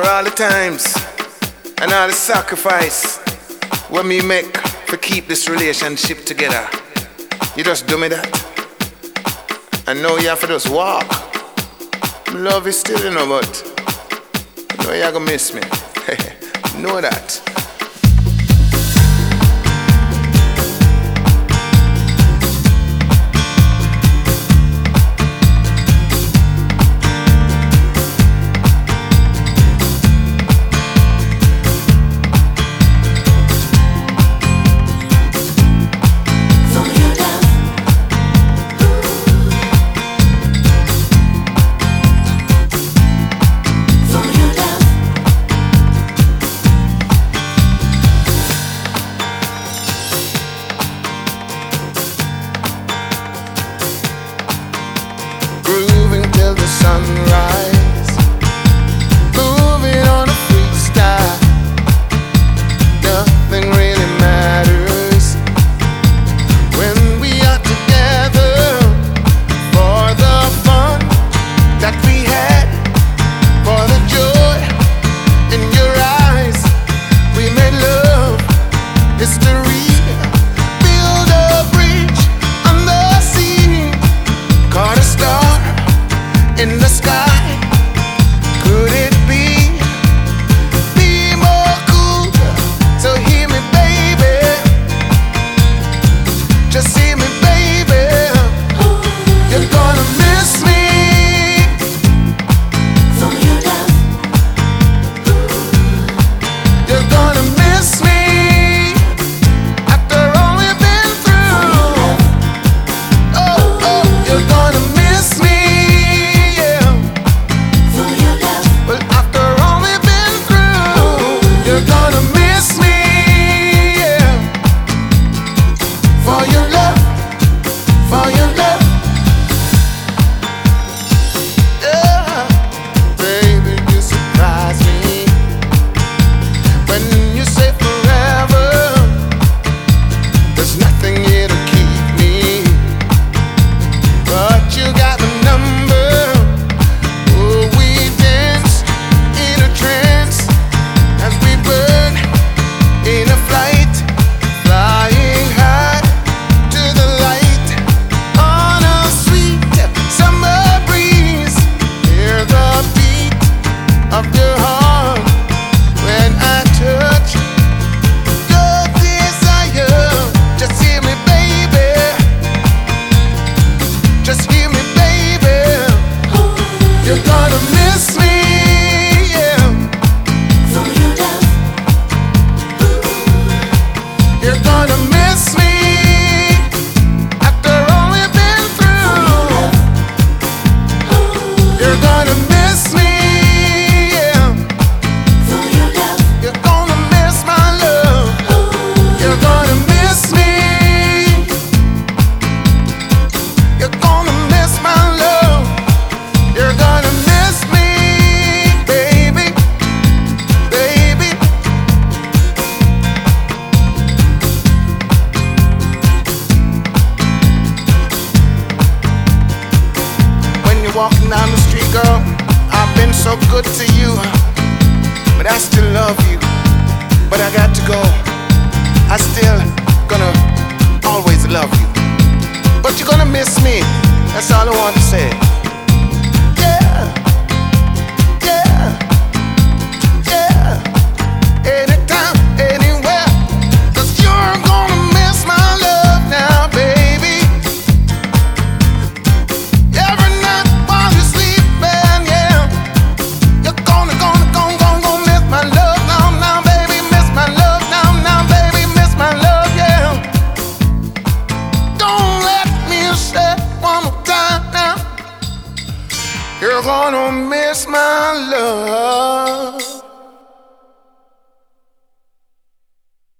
all the times and all the sacrifice what me make to keep this relationship together. You just do me that. And now you have to just walk. Love is still, but you know you're gonna miss me. Know that. The sunrise, moving on a freestyle. Nothing really matters when we are together. For the fun that we had, for the joy in your eyes, we made love, history. Build a bridge on the sea, caught a star in the sky. Could it be more cool? So hear me, baby. Just hear me, baby. You're gonna miss me. So you love. You're gonna miss me after all we've been through. Oh, you're gonna miss me. Walking down the street, girl, I've been so good to you, but I still love you. But I got to go. I still gonna always love you, but you're gonna miss me. That's all I want to say. Yeah, yeah, yeah. Anytime, anywhere, 'cause you're gonna miss my love now, baby. Every night while you're sleeping, yeah, you're gonna miss my love now, baby. Miss my love now, baby. Miss my love, yeah. Don't let me say one more time now. You're gonna miss my love.